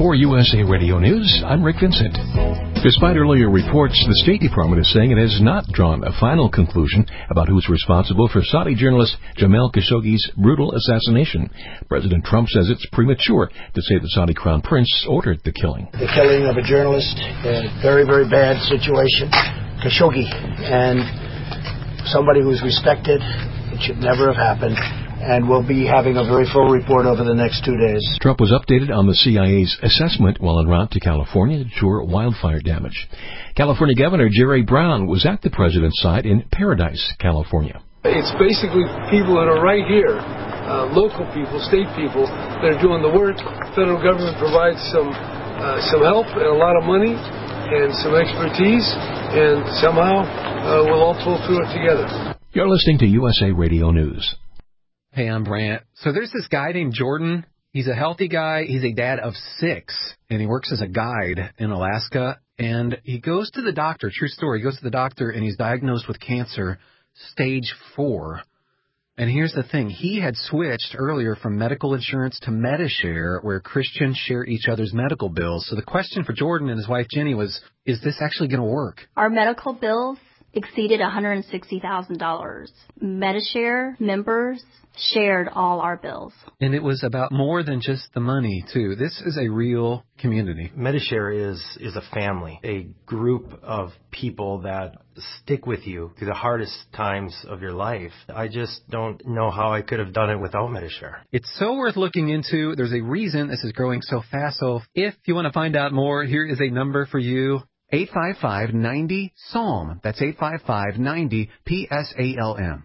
For USA Radio News, I'm Rick Vincent. Despite earlier reports, the State Department is saying it has not drawn a final conclusion about who's responsible for Saudi journalist Jamal Khashoggi's brutal assassination. President Trump says it's premature to say the Saudi Crown Prince ordered the killing. The killing of a journalist, a very, very bad situation. Khashoggi, and somebody who's respected. It should never have happened. And we'll be having a very full report over the next 2 days. Trump was updated on the CIA's assessment while en route to California to tour wildfire damage. California Governor Jerry Brown was at the president's side in Paradise, California. It's basically people that are right here, local people, state people, that are doing the work. Federal government provides some help and a lot of money and some expertise, and somehow we'll all pull through it together. You're listening to USA Radio News. Hey, I'm Brant. So there's this guy named Jordan. He's a healthy guy. He's a dad of 6, and he works as a guide in Alaska. And he goes to the doctor, true story, he goes to the doctor, and he's diagnosed with cancer, stage 4. And here's the thing. He had switched earlier from medical insurance to Medi-Share, where Christians share each other's medical bills. So the question for Jordan and his wife Jenny was, is this actually going to work? Our medical bills exceeded $160,000. Medi-Share members shared all our bills. And it was about more than just the money, too. This is a real community. Medi-Share is a family, a group of people that stick with you through the hardest times of your life. I just don't know how I could have done it without Medi-Share. It's so worth looking into. There's a reason this is growing so fast. So if you want to find out more, here is a number for you. 855-90-PSALM. That's 855-90-PSALM.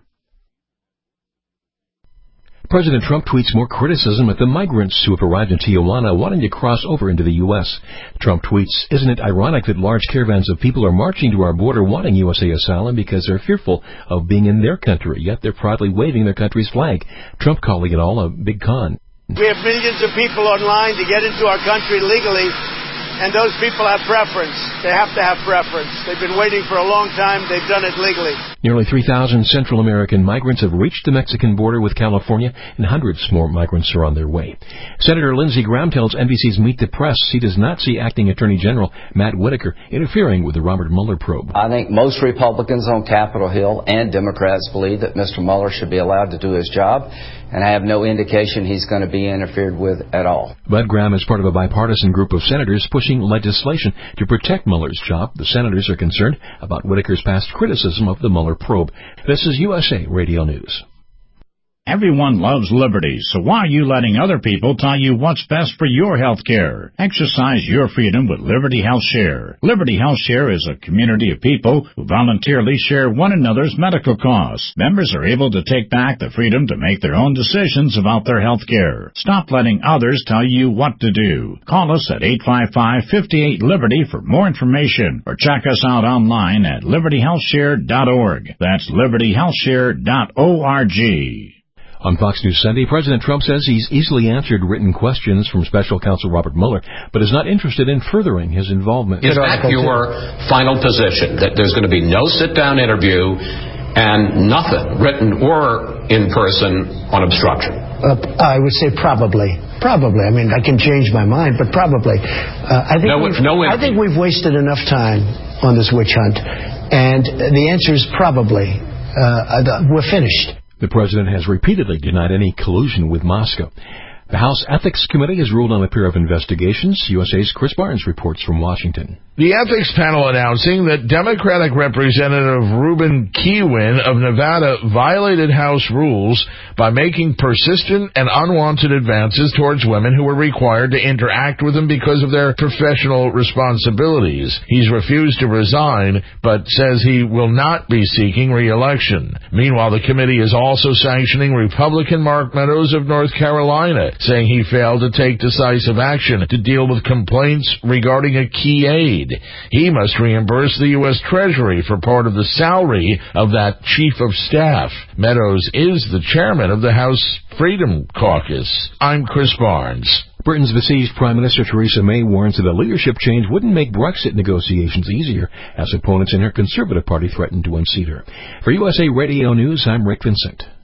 President Trump tweets more criticism at the migrants who have arrived in Tijuana wanting to cross over into the U.S. Trump tweets, "Isn't it ironic that large caravans of people are marching to our border wanting USA asylum because they're fearful of being in their country, yet they're proudly waving their country's flag?" Trump calling it all a big con. We have millions of people online to get into our country legally, and those people have preference. They have to have preference. They've been waiting for a long time. They've done it legally. Nearly 3,000 Central American migrants have reached the Mexican border with California, and hundreds more migrants are on their way. Senator Lindsey Graham tells NBC's Meet the Press he does not see Acting Attorney General Matt Whitaker interfering with the Robert Mueller probe. I think most Republicans on Capitol Hill and Democrats believe that Mr. Mueller should be allowed to do his job, and I have no indication he's going to be interfered with at all. Bud Graham is part of a bipartisan group of senators pushing legislation to protect Mueller's job. The senators are concerned about Whitaker's past criticism of the Mueller probe. This is USA Radio News. Everyone loves liberty, so why are you letting other people tell you what's best for your health care? Exercise your freedom with Liberty Health Share. Liberty Health Share is a community of people who voluntarily share one another's medical costs. Members are able to take back the freedom to make their own decisions about their health care. Stop letting others tell you what to do. Call us at 855-58-LIBERTY for more information, or check us out online at libertyhealthshare.org. That's libertyhealthshare.org. On Fox News Sunday, President Trump says he's easily answered written questions from Special Counsel Robert Mueller, but is not interested in furthering his involvement. Is that your final position, that there's going to be no sit-down interview and nothing, written or in person, on obstruction? I would say probably. Probably. I mean, I can change my mind, but probably. I think we've wasted enough time on this witch hunt, and the answer is probably. We're finished. The president has repeatedly denied any collusion with Moscow. The House Ethics Committee has ruled on a pair of investigations. USA's Chris Barnes reports from Washington. The ethics panel announcing that Democratic Representative Ruben Kihuen of Nevada violated House rules by making persistent and unwanted advances towards women who were required to interact with him because of their professional responsibilities. He's refused to resign, but says he will not be seeking re-election. Meanwhile, the committee is also sanctioning Republican Mark Meadows of North Carolina, saying he failed to take decisive action to deal with complaints regarding a key aide. He must reimburse the U.S. Treasury for part of the salary of that chief of staff. Meadows is the chairman of the House Freedom Caucus. I'm Chris Barnes. Britain's besieged Prime Minister Theresa May warns that a leadership change wouldn't make Brexit negotiations easier, as opponents in her Conservative Party threaten to unseat her. For USA Radio News, I'm Rick Vincent.